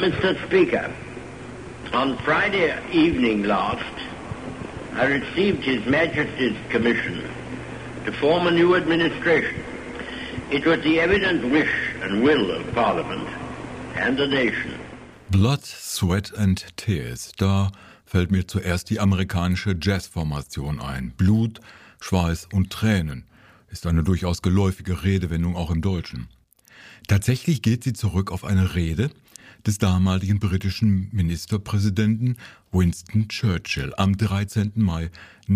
Mr. Speaker, on Friday evening last, I received His Majesty's commission to form a new administration. It was the evident wish and will of Parliament and the nation. Blood, Sweat and Tears. Da fällt mir zuerst die amerikanische Jazzformation ein. Blut, Schweiß und Tränen ist eine durchaus geläufige Redewendung auch im Deutschen. Tatsächlich geht sie zurück auf eine Rede des damaligen britischen Ministerpräsidenten Winston Churchill am 13. Mai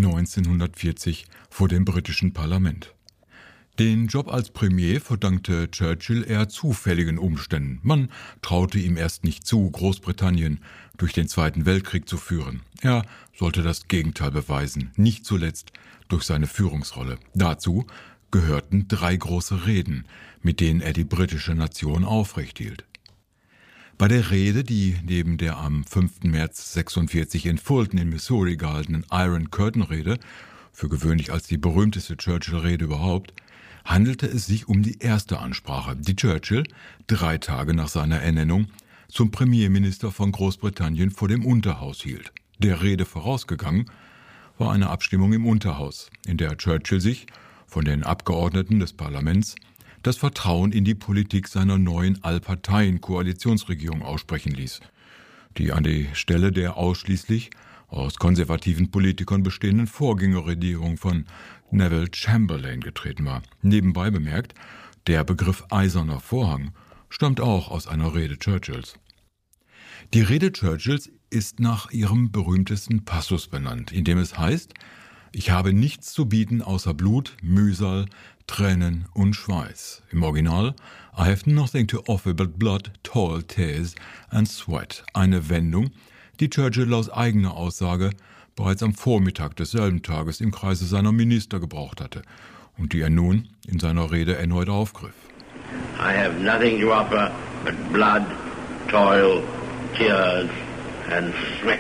1940 vor dem britischen Parlament. Den Job als Premier verdankte Churchill eher zufälligen Umständen. Man traute ihm erst nicht zu, Großbritannien durch den Zweiten Weltkrieg zu führen. Er sollte das Gegenteil beweisen, nicht zuletzt durch seine Führungsrolle. Dazu gehörten 3 große Reden, mit denen er die britische Nation aufrecht hielt. Bei der Rede, die neben der am 5. März 1946 in Fulton in Missouri gehaltenen Iron Curtain Rede, für gewöhnlich als die berühmteste Churchill-Rede überhaupt, handelte es sich um die erste Ansprache, die Churchill 3 Tage nach seiner Ernennung zum Premierminister von Großbritannien vor dem Unterhaus hielt. Der Rede vorausgegangen war eine Abstimmung im Unterhaus, in der Churchill sich von den Abgeordneten des Parlaments das Vertrauen in die Politik seiner neuen Allparteien-Koalitionsregierung aussprechen ließ, die an die Stelle der ausschließlich aus konservativen Politikern bestehenden Vorgängerregierung von Neville Chamberlain getreten war. Nebenbei bemerkt, der Begriff Eiserner Vorhang stammt auch aus einer Rede Churchills. Die Rede Churchills ist nach ihrem berühmtesten Passus benannt, in dem es heißt: Ich habe nichts zu bieten außer Blut, Mühsal, Tränen und Schweiß. Im Original: I have nothing to offer but blood, toil, tears and sweat. Eine Wendung, die Churchill aus eigener Aussage bereits am Vormittag desselben Tages im Kreise seiner Minister gebraucht hatte und die er nun in seiner Rede erneut aufgriff. I have nothing to offer but blood, toil, tears and sweat.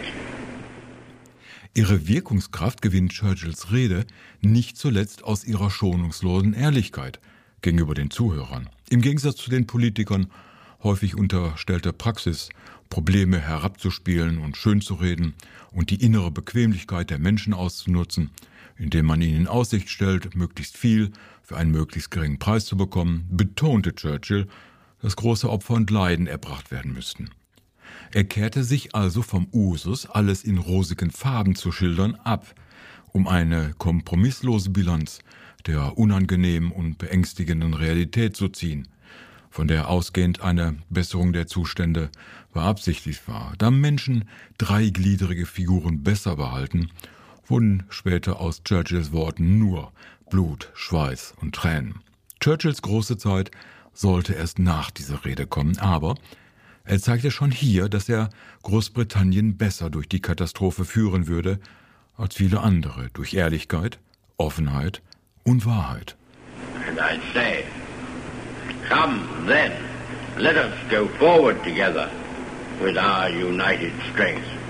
Ihre Wirkungskraft gewinnt Churchills Rede nicht zuletzt aus ihrer schonungslosen Ehrlichkeit gegenüber den Zuhörern. Im Gegensatz zu den Politikern häufig unterstellte Praxis, Probleme herabzuspielen und schönzureden und die innere Bequemlichkeit der Menschen auszunutzen, indem man ihnen in Aussicht stellt, möglichst viel für einen möglichst geringen Preis zu bekommen, betonte Churchill, dass große Opfer und Leiden erbracht werden müssten. Er kehrte sich also vom Usus, alles in rosigen Farben zu schildern, ab, um eine kompromisslose Bilanz der unangenehmen und beängstigenden Realität zu ziehen, von der ausgehend eine Besserung der Zustände beabsichtigt war. Da Menschen dreigliedrige Figuren besser behalten, wurden später aus Churchills Worten nur Blut, Schweiß und Tränen. Churchills große Zeit sollte erst nach dieser Rede kommen, aber er zeigte schon hier, dass er Großbritannien besser durch die Katastrophe führen würde als viele andere, durch Ehrlichkeit, Offenheit und Wahrheit. And I say, come then, let us go forward together with our united strength.